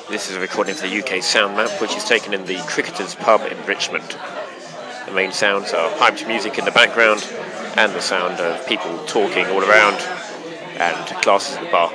This is a recording for the UK Sound Map, which is taken in the Cricketers pub in Richmond. The main sounds are piped music in the background and the sound of people talking all around and glasses at the bar.